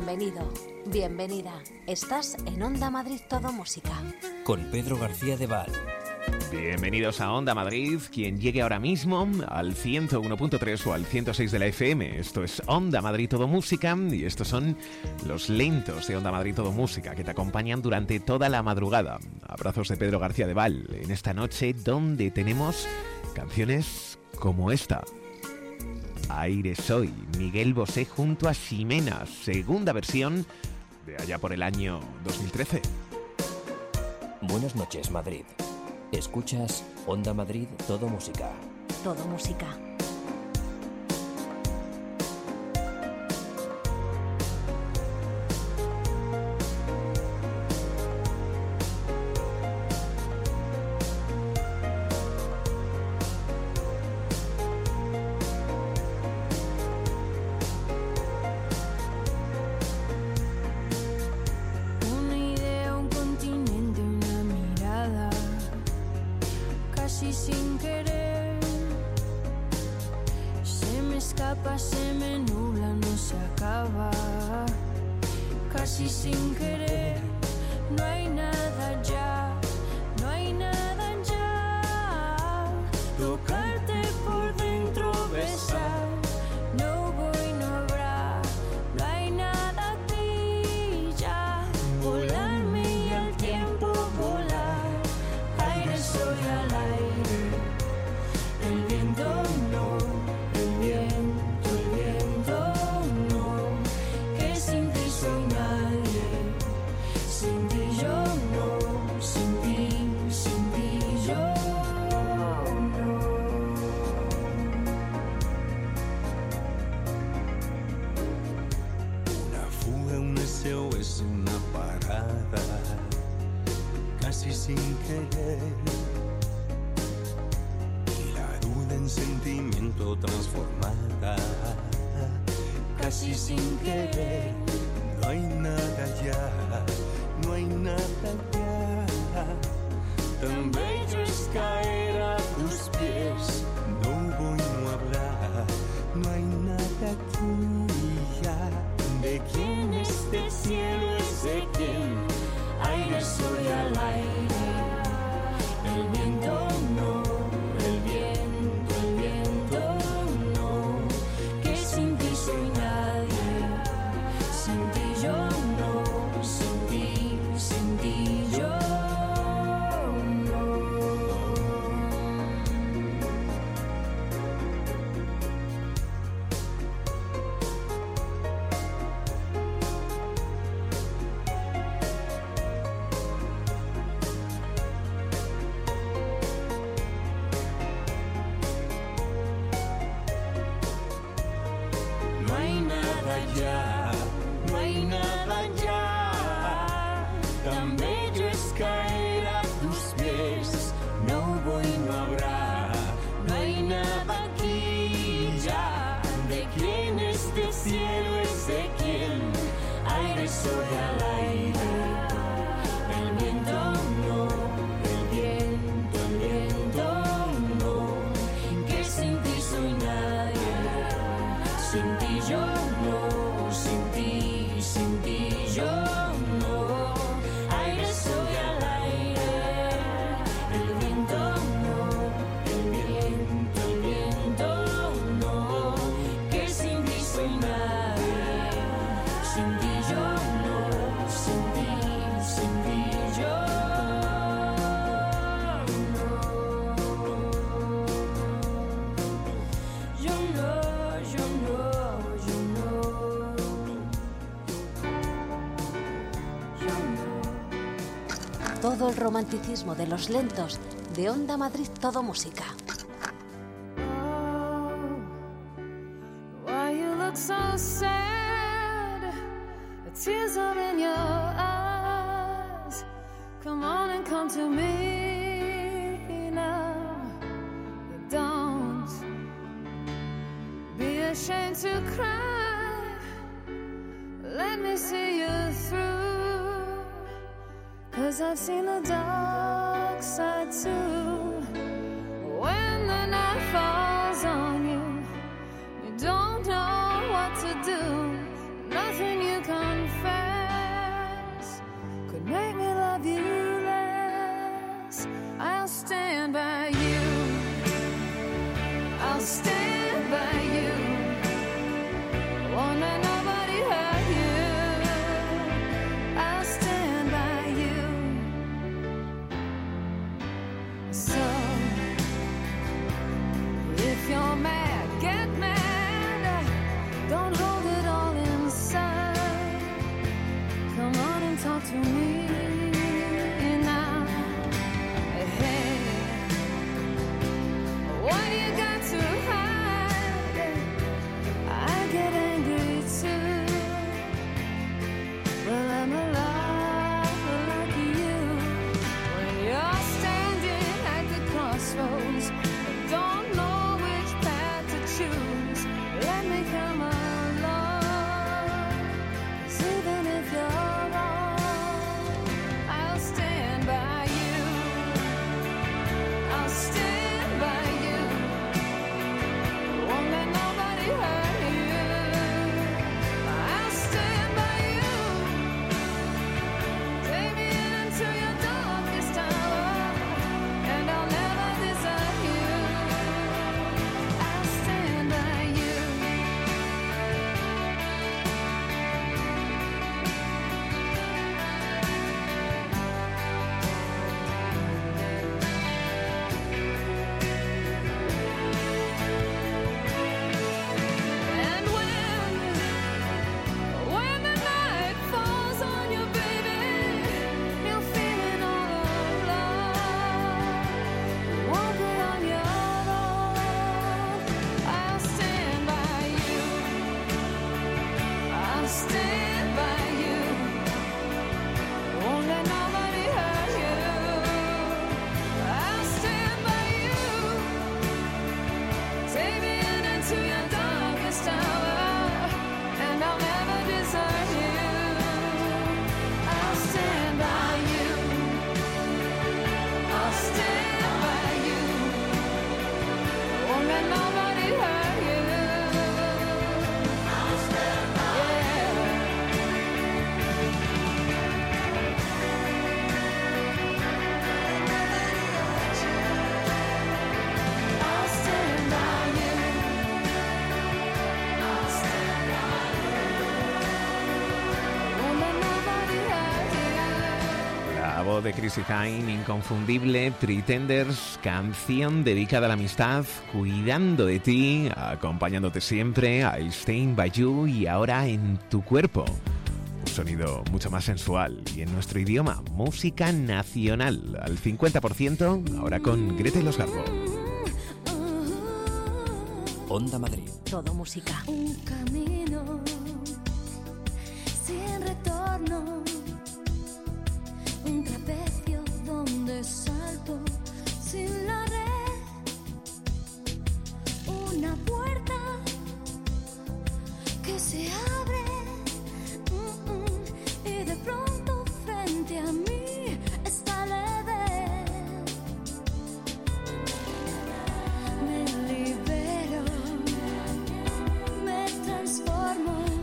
Bienvenido, bienvenida. Estás en Onda Madrid Todo Música. Con Pedro García de Val. Bienvenidos a Onda Madrid, quien llegue ahora mismo al 101.3 o al 106 de la FM. Esto es Onda Madrid Todo Música y estos son los lentos de Onda Madrid Todo Música que te acompañan durante toda la madrugada. Abrazos de Pedro García de Val en esta noche donde tenemos canciones como esta. Aire Soy, Miguel Bosé junto a Ximena, segunda versión de allá por el año 2013. Buenas noches, Madrid. Escuchas Onda Madrid Todo Música. Todo Música. Todo el romanticismo de los lentos de Onda Madrid Todo Música. I've seen the dark side too. When the night falls on you, you don't know what to do. Nothing you can stand by you. Won't let nobody hurt you. I'll stand by you. So if you're mad, get mad. Don't hold it all inside. Come on and talk to me now. Hey, what you got to hide? I get angry too. Well, I'm alive like you. When you're standing at the crossroads, don't know which path to choose. Let me come along. 'Cause even if you're wrong, I'll stand by you. I'll stand by you. Won't let nobody hurt you. I'll stand by you. Take me into your darkest hour, and I'll never desert you. I'll stand by you. And when the night falls on you, baby, you're feeling all alone. Won't be on your own. I'll stand by you. I'll stand by you. Won't let nobody hurt you. I'll stand by you. Take me into your darkest hour, and I'll never desert you. I'll stand by you. I'll stand by you. Won't let nobody hurt you. I'll stand by you. I'll stand by you. I'll stand by you. Won't let nobody hurt you. La voz de Chrissy Hynde, inconfundible, Pretenders, canción dedicada a la amistad, cuidando de ti, acompañándote siempre, I'll Stand By You y ahora en tu cuerpo. Un sonido mucho más sensual y en nuestro idioma, música nacional, al 50%, ahora con Greta y los Garbo. Onda Madrid. Todo música. Un camino sin retorno, un trapecio donde salto sin la red, una puerta que se abre y de pronto frente a mí está leve. Me libero, me transformo.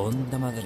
Onda Madrid.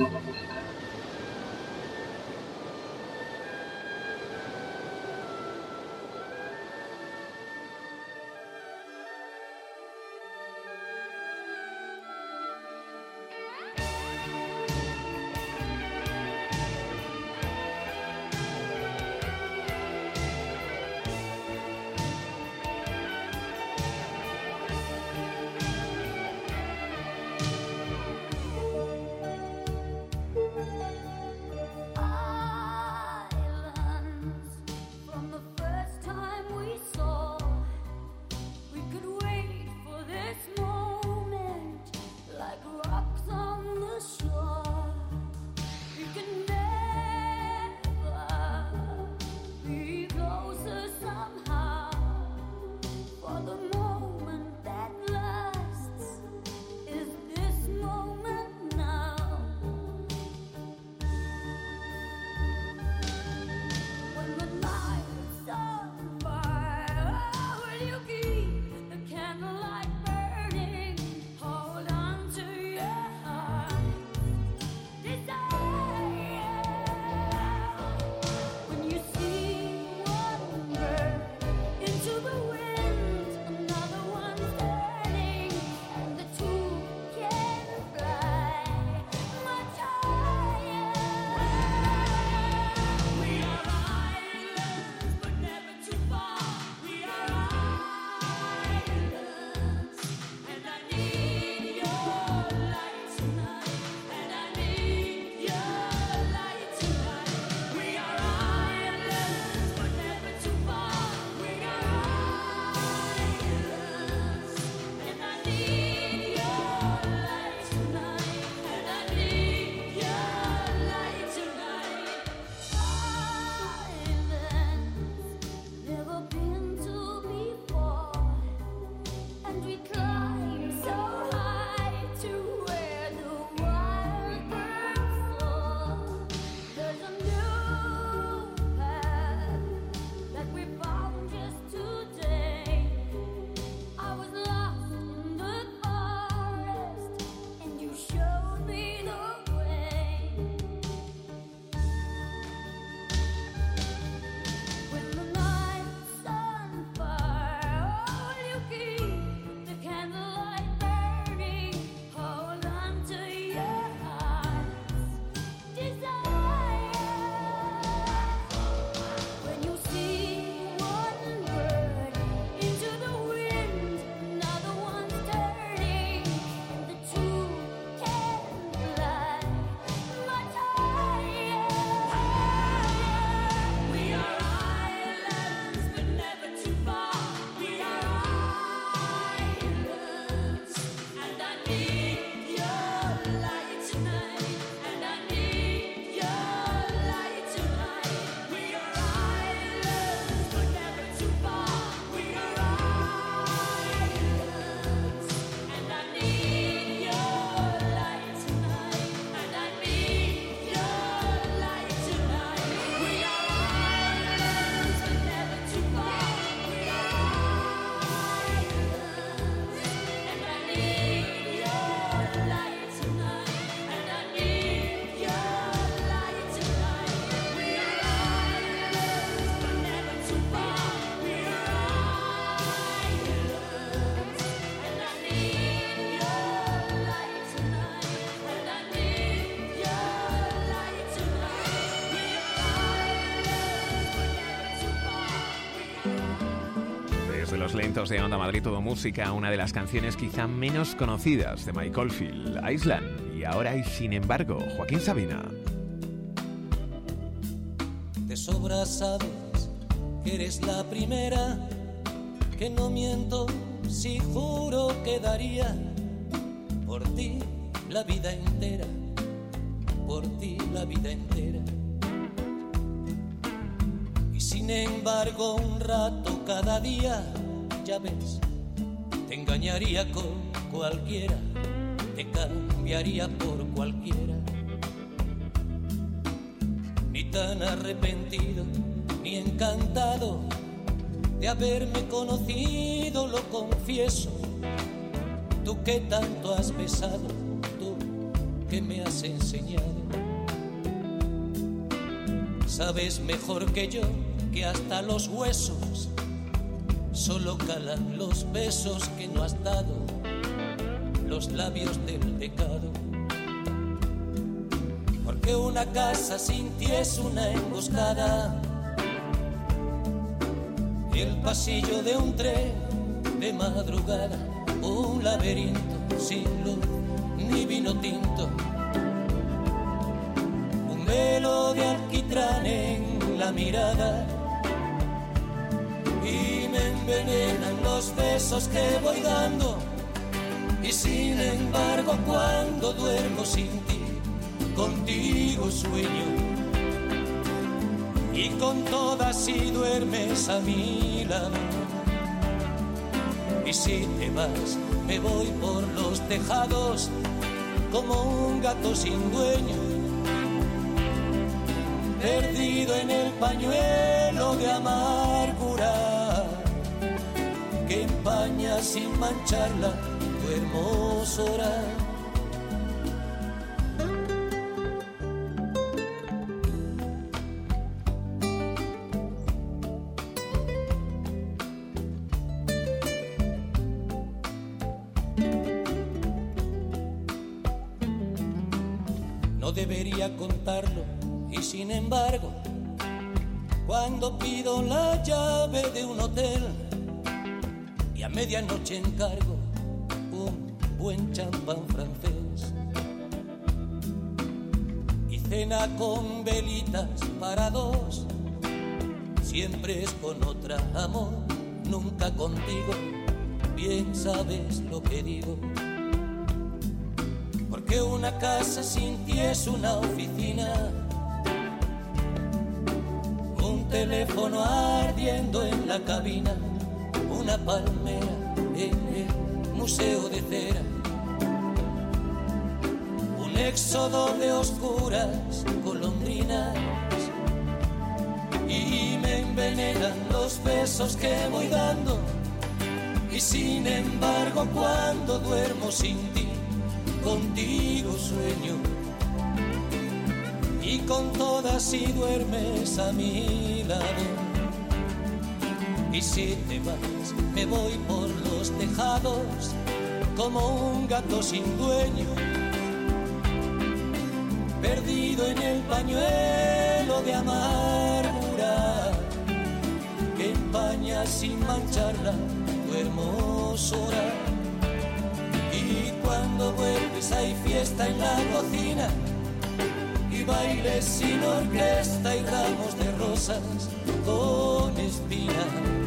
Los lentos de Onda Madrid Todo Música, una de las canciones quizá menos conocidas de Mike Oldfield, Island, y ahora y sin embargo, Joaquín Sabina. De sobra sabes que eres la primera, que no miento si juro que daría por ti la vida entera, por ti la vida entera. Y sin embargo un rato cada día, ya ves, te engañaría con cualquiera, te cambiaría por cualquiera. Ni tan arrepentido, ni encantado de haberme conocido, lo confieso. Tú que tanto has besado, tú que me has enseñado. Sabes mejor que yo que hasta los huesos solo calan los besos que no has dado, los labios del pecado. Porque una casa sin ti es una emboscada, el pasillo de un tren de madrugada, un laberinto sin luz ni vino tinto, un velo de alquitrán en la mirada, y me envenenan los besos que voy dando. Y sin embargo cuando duermo sin ti, contigo sueño, y con todas si duermes a mi lado. Y si te vas, me voy por los tejados como un gato sin dueño, perdido en el pañuelo de amargura que empaña sin mancharla tu hermosura. No debería contarlo y sin embargo, cuando pido la llave de un hotel y a medianoche encargo un buen champán francés y cena con velitas para dos, siempre es con otra, amor, nunca contigo, bien sabes lo que digo. Porque una casa sin ti es una oficina, un teléfono ardiendo en la cabina, una palmera en el museo de cera, un éxodo de oscuras golondrinas, y me envenenan los besos que voy dando. Y sin embargo cuando duermo sin ti, contigo sueño, y con todas si duermes a mi lado. Y si te vas, me voy por los tejados como un gato sin dueño, perdido en el pañuelo de amargura que empaña sin mancharla tu hermosura. Y cuando vuelves hay fiesta en la cocina y bailes sin orquesta y ramos de rosas con espinas.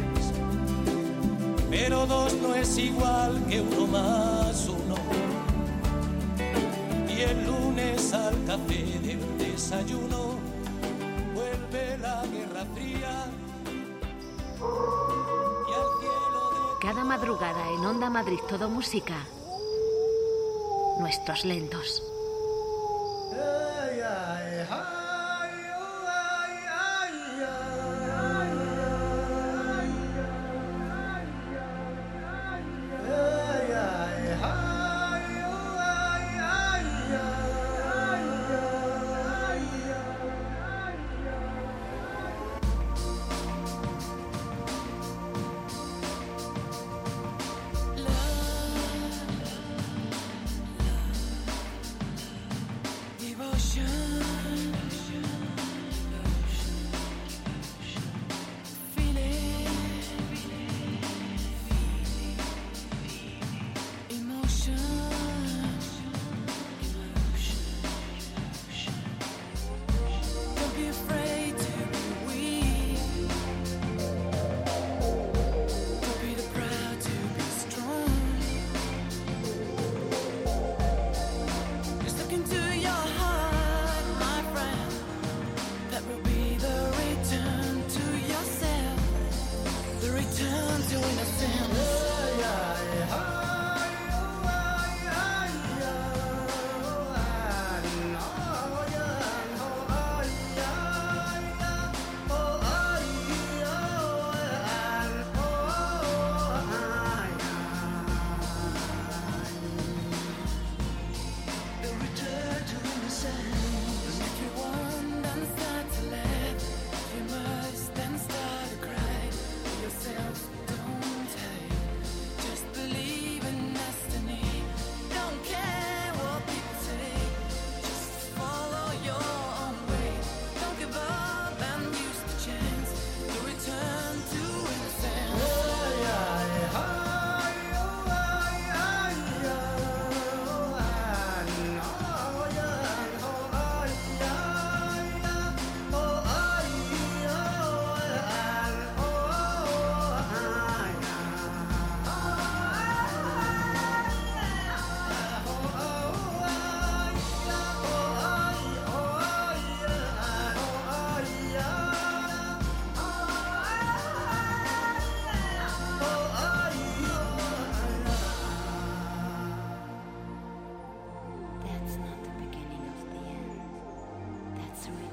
Pero dos no es igual que uno más uno. Y el lunes al café del desayuno vuelve la guerra fría y al cielo de... Cada madrugada en Onda Madrid Todo Música, Nuestros Lentos. Into your heart, my friend.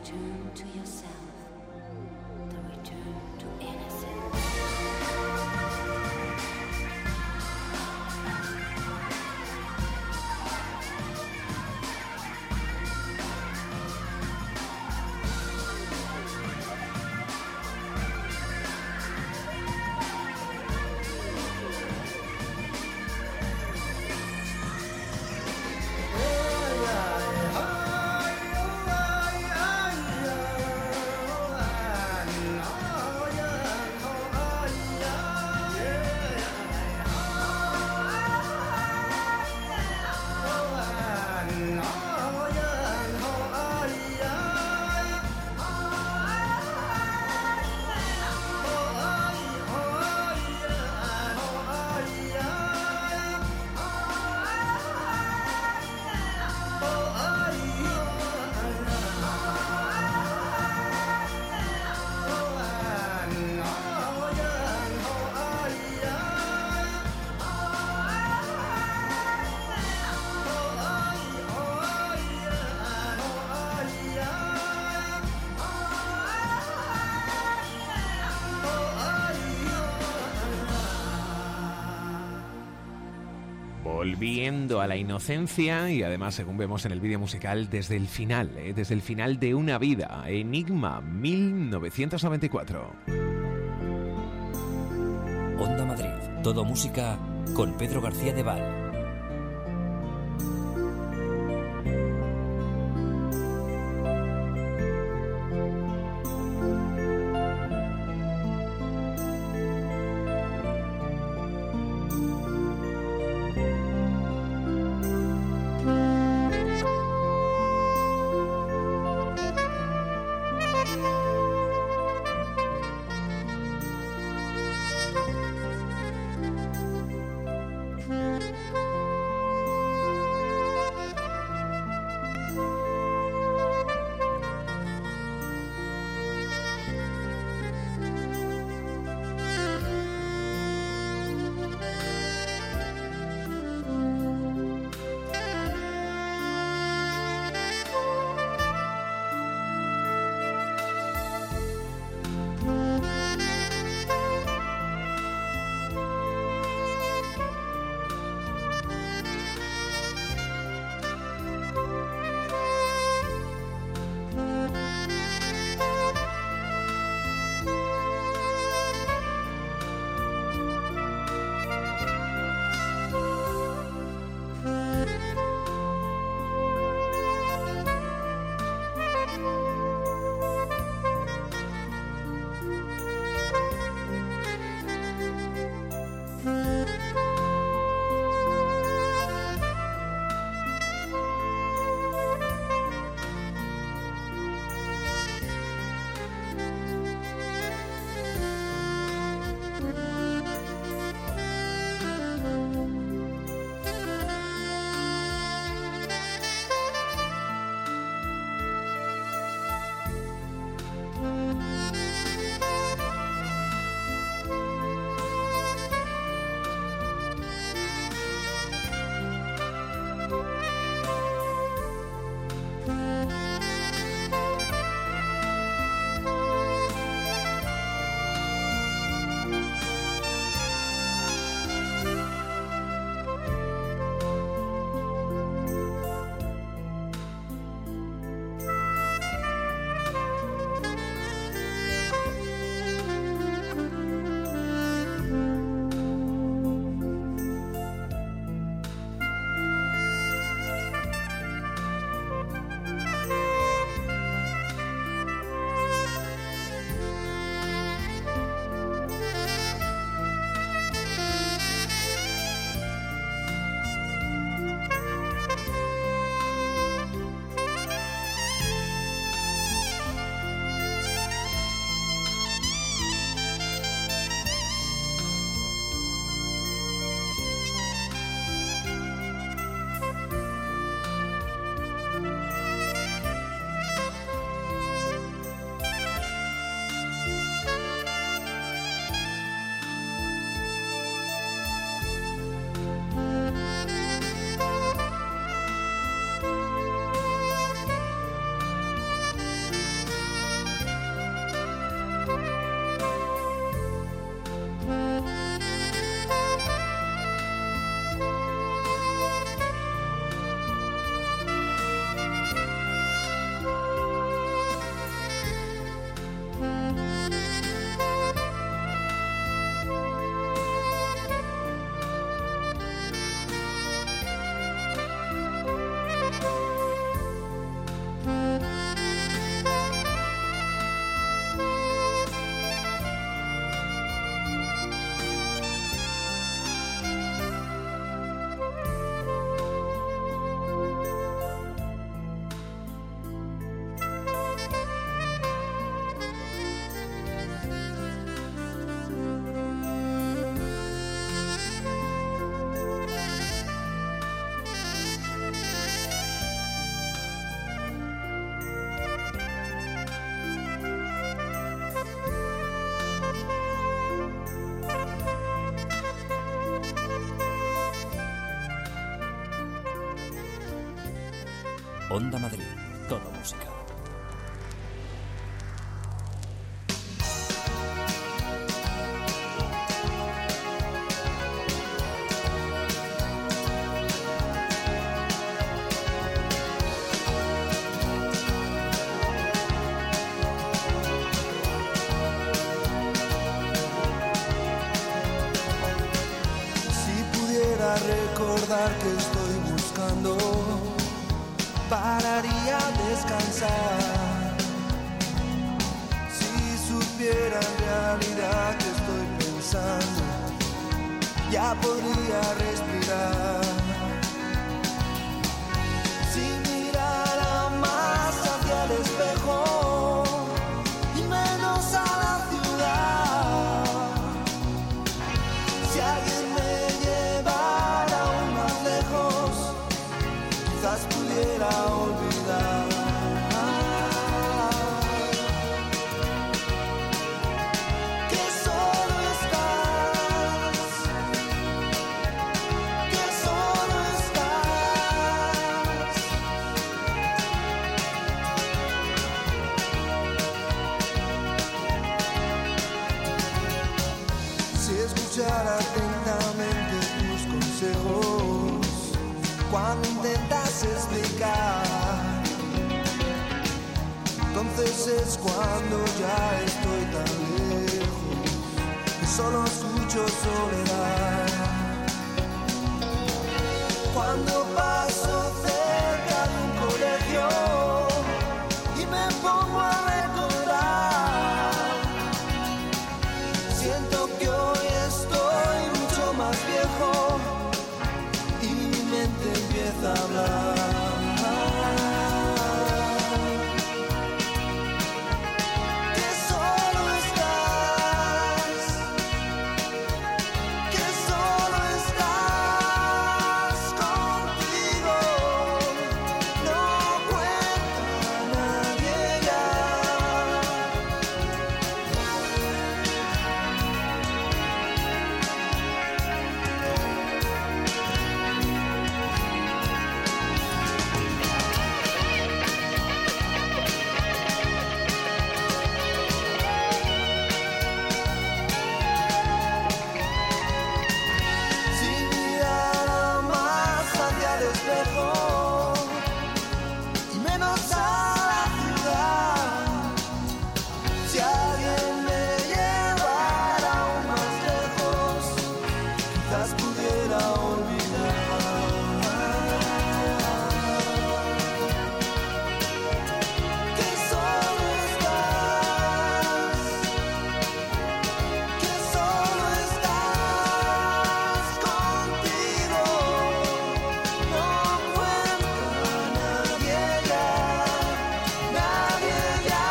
return to yourself, the return to innocence. Volviendo a la inocencia y además, según vemos en el vídeo musical, desde el final de una vida, Enigma 1994. Onda Madrid, todo música con Pedro García de Val. Onda Madrid, todo música. Recordar que estoy buscando, pararía a descansar. Si supiera en realidad que estoy pensando, ya podría respirar. Si mirara más hacia el espejo y menos a la ciudad, si alguien me quizás pudiera olvidar que solo estás, que solo estás. Si escuchara atentamente tus consejos cuando intentas explicar, entonces es cuando ya estoy tan lejos que solo escucho soledad. Cuando paso cerca de un colegio y me pongo a recordar, siento que hoy estoy mucho más viejo y mi mente empieza a hablar. Que solo estás, que solo estás contigo. No cuenta nadie ya. Y menos a la ciudad, si alguien me llevara aún más lejos, quizás pudiera olvidar que solo estás, que solo estás contigo. No cuenta nadie ya, nadie ya.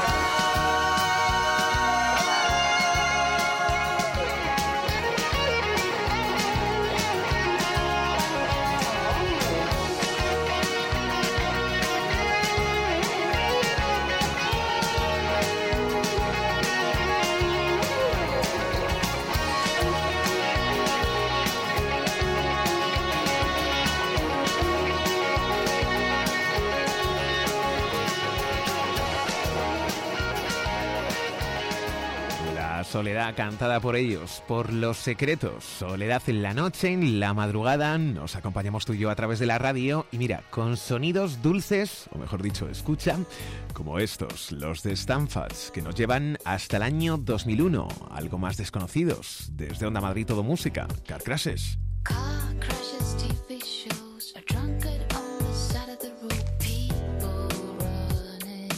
La soledad cantada por ellos, por Los Secretos. Soledad en la noche, en la madrugada. Nos acompañamos tú y yo a través de la radio. Y mira, con sonidos dulces, o mejor dicho, escucha, como estos, los de Stanford, que nos llevan hasta el año 2001. Algo más desconocidos. Desde Onda Madrid Todo Música. Car Crashes. Car crashes, TV shows, a drunkard on the side of the road, people running.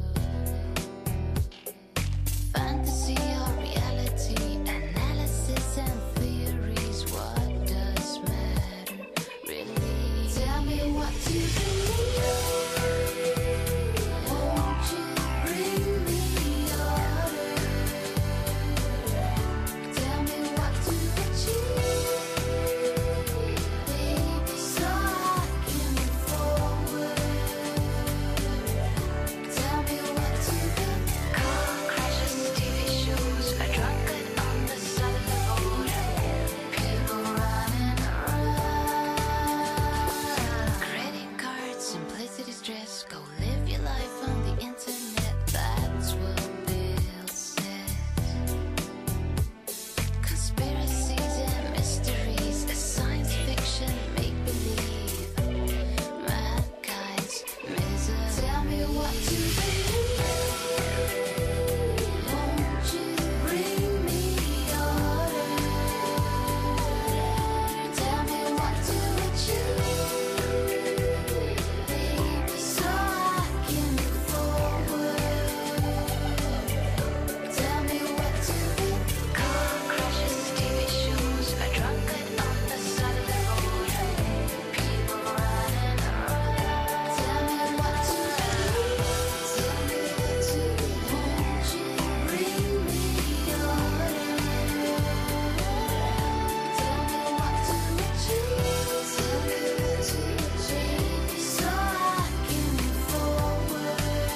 Fantasy or reality, analysis and theories, what does matter, really? Tell me what you believe, won't you bring me order? Tell me what to achieve. what to believe. Won't you bring me your letter? Tell me what to achieve, baby, so I can move forward. Tell me what to be. Car crashes, TV shows, a drunkard on the side of the road, people running around. Tell me what to be. Tell me what to be. Won't you bring me your letter? Tell me what to achieve. Tell me what to achieve, so I can move forward.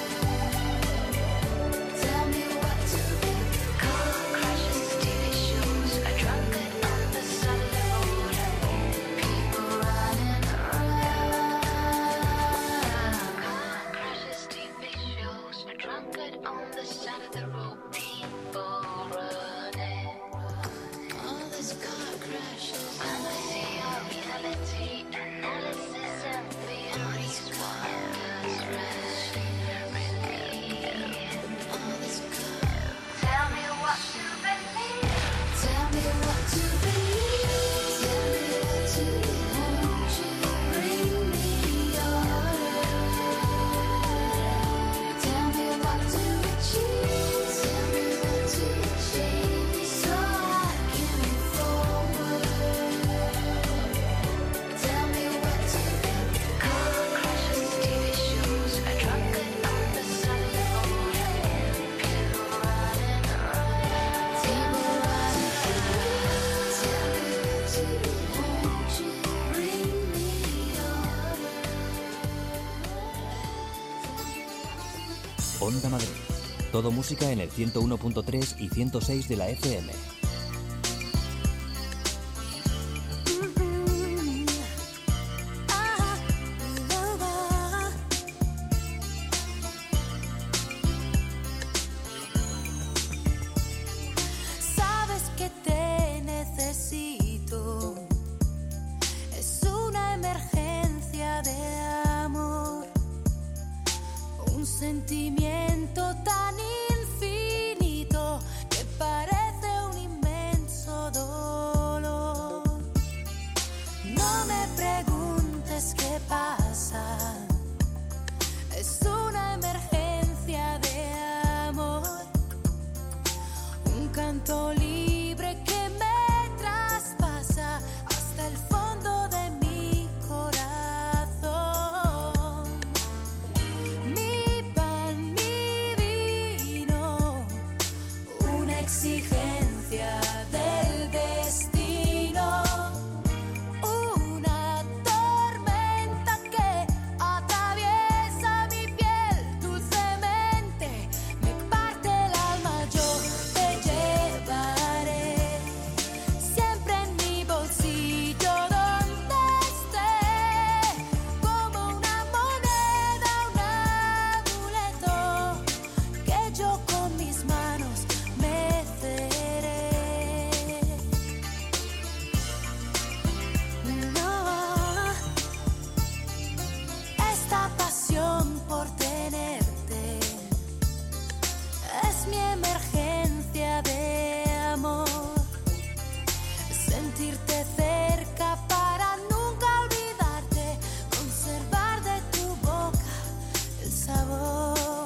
Tell me what to be. Car crashes, TV shows, a drunkard on the side of the road, people running around. Car crashes, TV shows, a drunkard on the side of the road, people running. All these car crashes, and I see our reality, analysis and theories, wonders, all this car. Tell me what to believe. Tell me what to believe. Tell me what to believe. Won't you bring me your letter? Tell me what to achieve. Tell me what to achieve, so I can move forward. Tell me what to be. Car crashes, TV shows, a drunkard on the side of the road, people running around. People running around. Tell me what to be. Won't you bring me your letter? Onda Madrid. Todo música en el 101.3 y 106 de la FM. Sabes que te necesito. Es una emergencia de amor. Un sentimiento tan infinito que parece un inmenso dolor. No me preguntes qué pasa. Es una emergencia de amor. Un canto libre que me traspasa hasta el fondo de mi corazón. Mi pan, mi vino, una exigencia del destino. Una tormenta que atraviesa mi piel dulcemente, me parte el alma, yo te llevaré siempre en mi bolsillo donde esté, como una moneda, un amuleto que yo con mis manos meceré. No, esta pasión por tenerte es mi emergencia de amor. Sentirte cerca para nunca olvidarte, conservar de tu boca el sabor.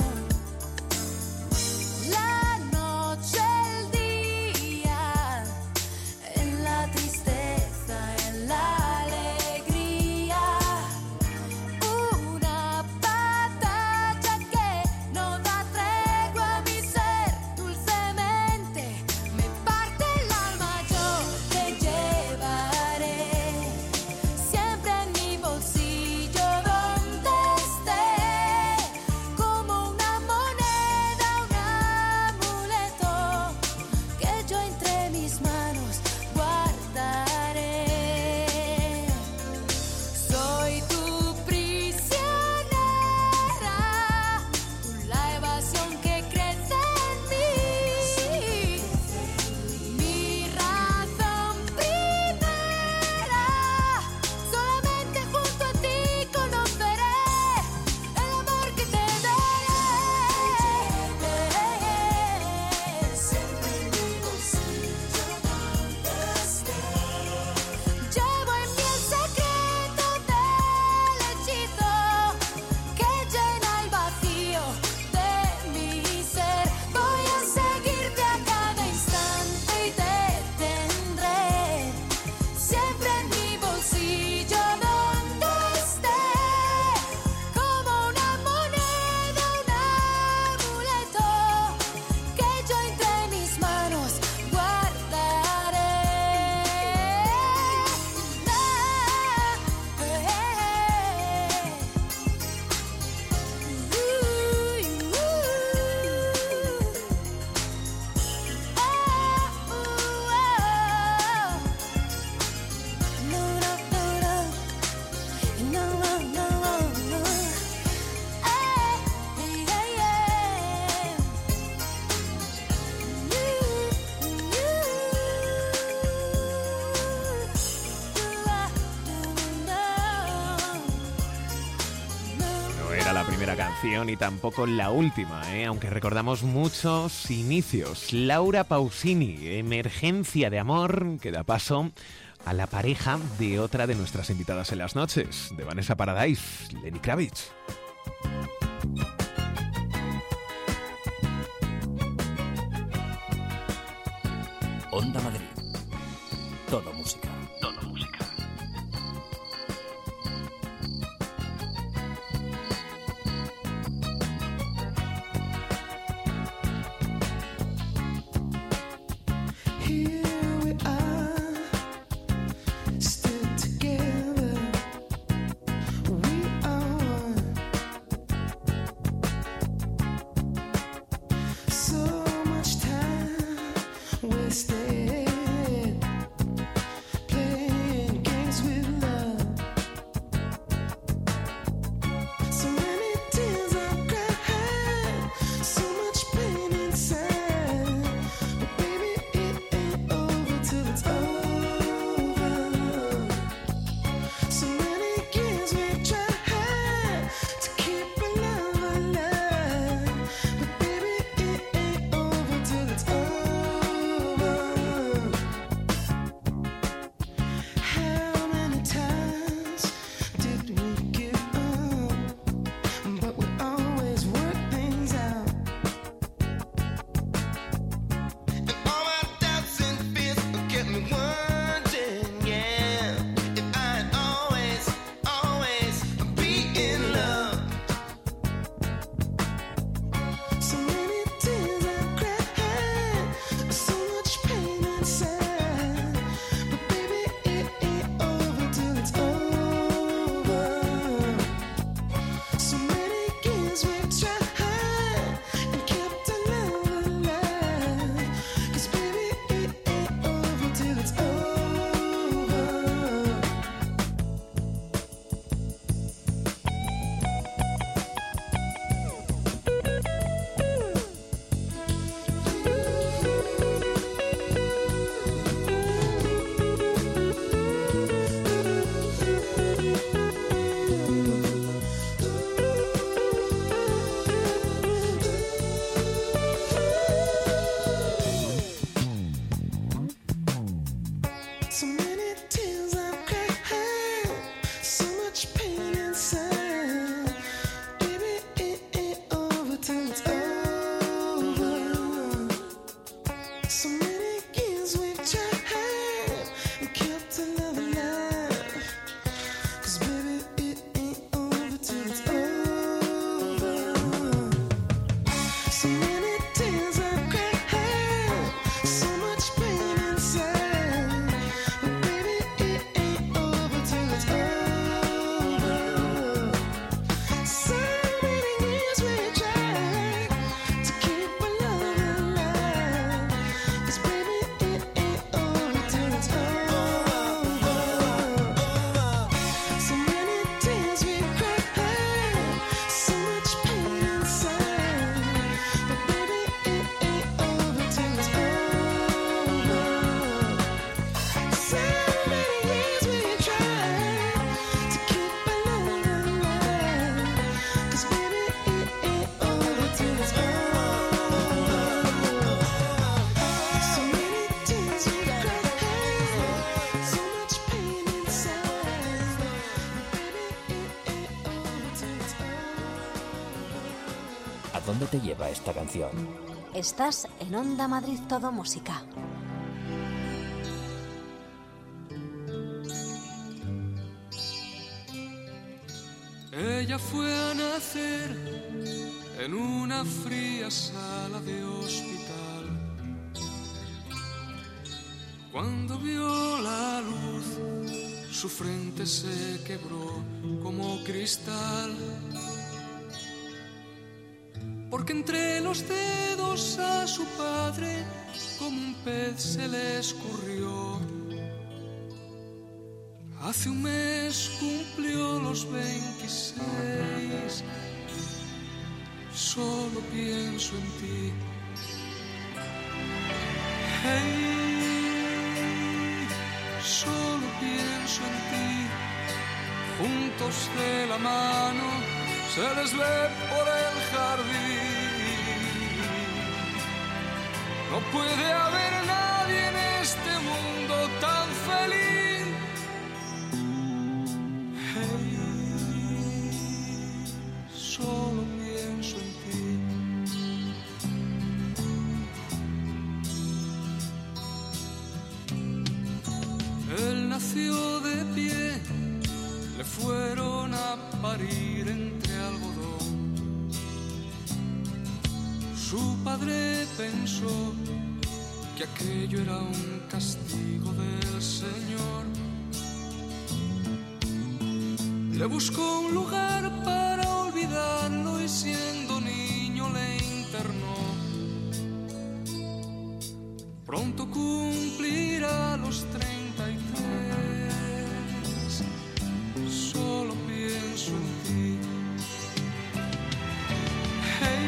La noche, el día, en la tristeza, en la alegría. Una batalla que no da tregua a mi ser dulcemente, me parte el alma, yo te llevaré siempre en mi bolsillo donde esté, primera canción y tampoco la última, aunque recordamos muchos inicios. Laura Pausini, Emergencia de amor, que da paso a la pareja de otra de nuestras invitadas en las noches, de Vanessa Paradise, Lenny Kravitz. Onda Madrid. Todo música. Todo música. Here we are, still together. We are one. So much time wasted playing games with love. So many tears I've cried, so much pain inside. But baby, it ain't over till it's over. So many years we've tried to keep our love alive. But baby, it ain't over till it's over. How many times did we give up? But we always work things out. And all my doubts and fears kept me wondering, yeah, if I'd always be in love. So many tears I've cried, so much pain inside. But baby, it ain't over till it's over. So many years we've tried and kept our love alive. 'Cause baby, it ain't over till it's over. So many tears I've cried, so much pain inside. Baby, it ain't over till it's over. So many years we've tried and kept our love alive. 'Cause baby, it ain't over till it's over. So many tears I've cried, so much pain inside. But baby, it ain't over till it's over. So many years we tried to keep our love alive. 'Cause baby, it ain't over till it's over. So many tears we've cried, so much pain inside. But baby, it ain't over till it's over. So many years we've tried to keep our love alive. 'Cause baby, it ain't over till it's over. So many tears we've cried, so much pain inside. But baby, it ain't over till it's over. ¿A dónde te lleva esta canción? Estás en Onda Madrid Todo Música. Ella fue a nacer en una fría sala de hospital. Cuando vio la luz, su frente se quebró como cristal. Porque entre los dedos a su padre como un pez se le escurrió. Hace un mes cumplió los 26. Solo pienso en ti. Hey, solo pienso en ti. Juntos de la mano, se les ve por el jardín. No puede haber nadie en este mundo tan feliz. Hey, solo pienso en ti. Él nació de pie, le fueron a parir entre algodón. Su padre pensó que aquello era un castigo del Señor. Le buscó un lugar para olvidarlo y siendo niño le internó. Pronto cumplirá los 33. Solo pienso en ti. Hey,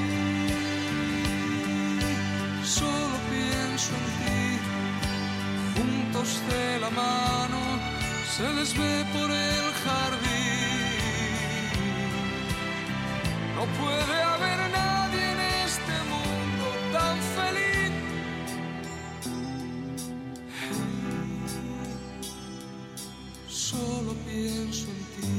solo pienso en ti. Juntos de la mano se les ve por el jardín. No puede haber nadie en este mundo tan feliz. Solo pienso en ti.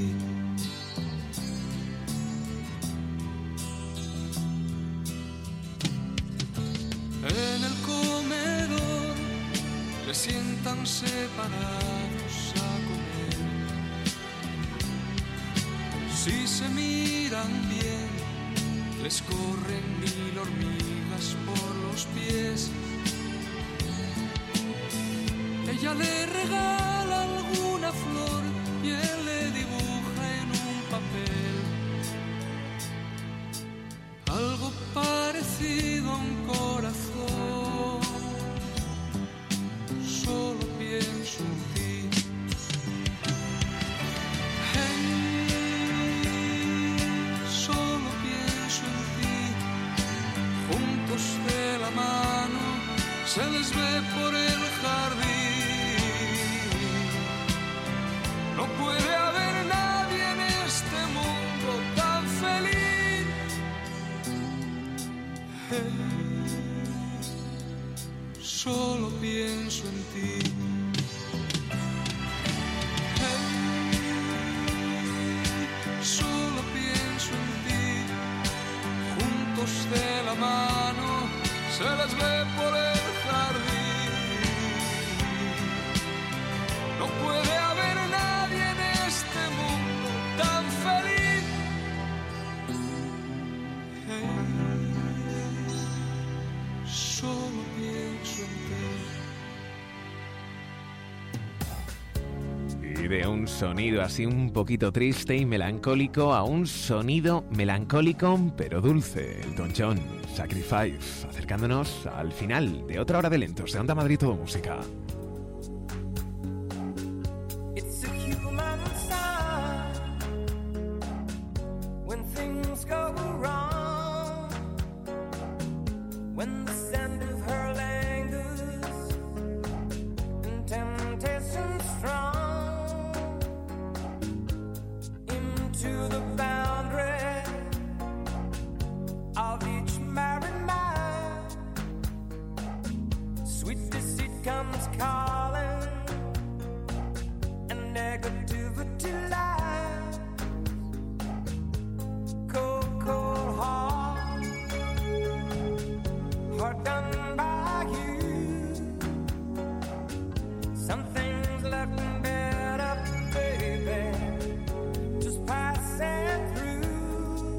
En el comedor le sientan separados a comer. Si se miran bien, les corren 1000 hormigas por los pies. Ella le regala alguna flor y él le dibuja en un papel algo parecido a un corazón. Solo pienso en ti. Hey, solo pienso en ti. Juntos de la mano se les ve por el jardín. No puede haber nadie en este mundo tan feliz. Hey, solo pienso en ti. Hey, solo pienso en ti. Juntos de la mano se les ve por el jardín. No puede haber nadie en este mundo tan feliz. Hey, solo pienso en ti. Y de un sonido así un poquito triste y melancólico a un sonido melancólico pero dulce. Elton John, Sacrifice, acercándonos al final de otra hora de lentos de Onda Madrid Todo Música. It's a human sign when things go wrong, when the scent of her lingers and temptation strong into the boundary of each married man. Sweet deceit comes calling and negativity lies. Cold, cold heart done by you. Some things left better, baby, just passing through.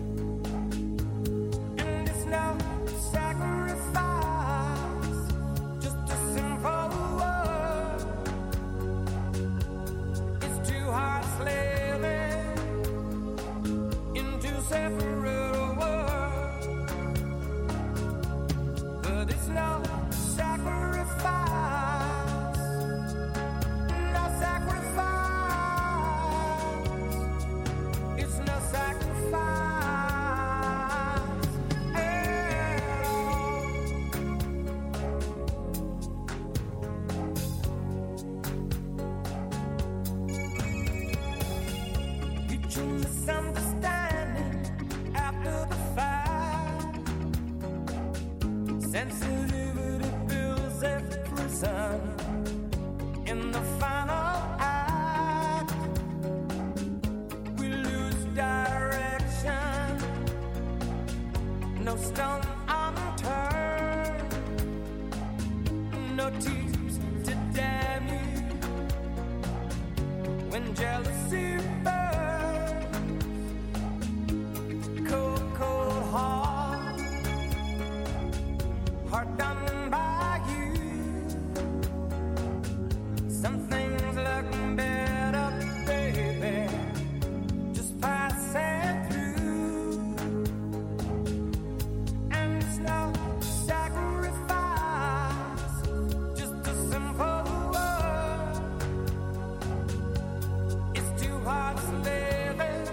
And it's no sacrifice, just a simple Sensitivity builds a prison in the final act. We lose direction, no stone unturned, no tears to damn you when jealousy burns. Cold, cold heart, heart done by you. Some things look better, baby, just pass it through. And it's no sacrifice, just a simple word. It's two hearts living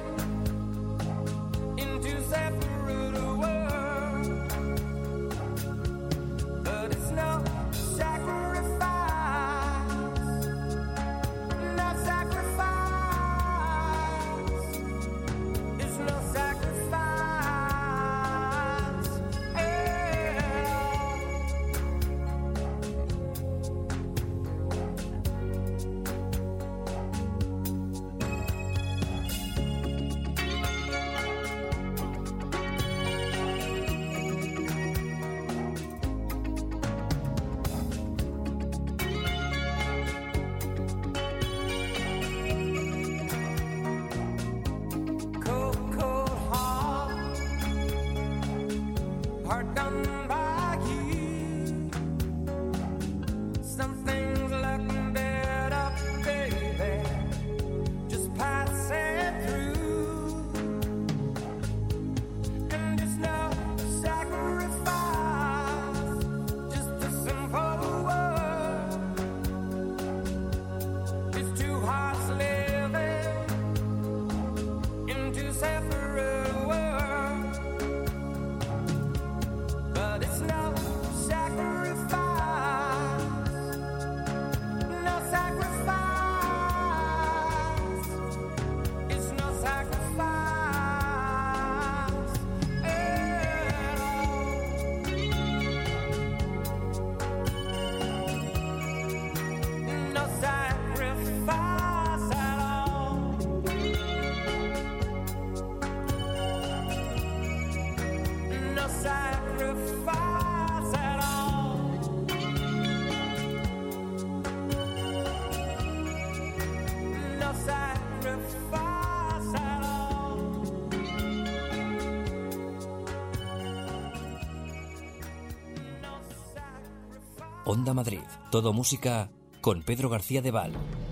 in two separate worlds. But it's no sacrifice, no sacrifice. It's no sacrifice at all. Cold, cold heart, heart done by you. Some things look better, baby, just pass it through. And it's no sacrifice, just a simple word. It's two hearts living in two separate worlds. But it's no sacrifice, no sacrifice. It's no sacrifice at all. No sacrifice at all. No sacrifice at all. No sacrifice at all. No sacrifice. Onda Madrid, todo música con Pedro García de Val.